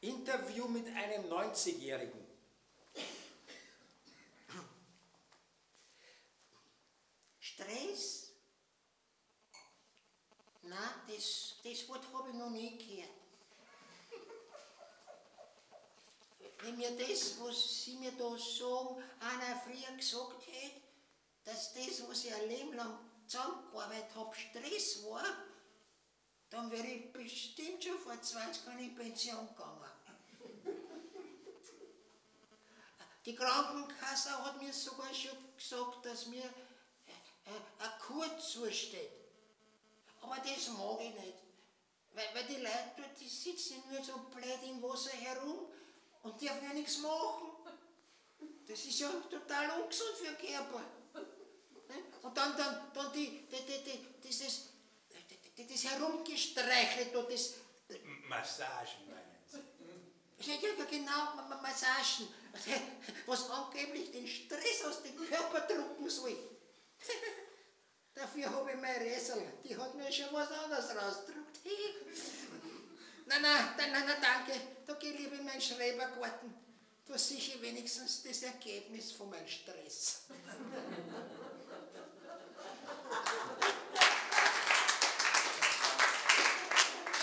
Interview mit einem 90-Jährigen. Stress? Nein, das Wort habe ich noch nie gehört. Wenn mir das, was Sie mir da sagen, einer früher gesagt hätte, dass das, was ich ein Leben lang zusammengearbeitet habe, Stress war, dann wäre ich bestimmt schon vor 20 Jahren in Pension gegangen. Die Krankenkasse hat mir sogar schon gesagt, dass mir eine Kur zusteht. Aber das mag ich nicht. Weil die Leute dort, die sitzen nur so blöd im Wasser herum und dürfen ja nichts machen. Das ist ja total ungesund für den Körper. Und dann das Herumgestreichelt und das... Massagen meinen Sie? Ja, genau, Massagen. Was angeblich den Stress aus dem Körper drucken soll. Dafür habe ich meine Räsel. Die hat mir schon was anderes rausgedruckt. Nein, danke. Da geh ich lieber in meinen Schrebergarten. Da sehe ich wenigstens das Ergebnis von meinem Stress.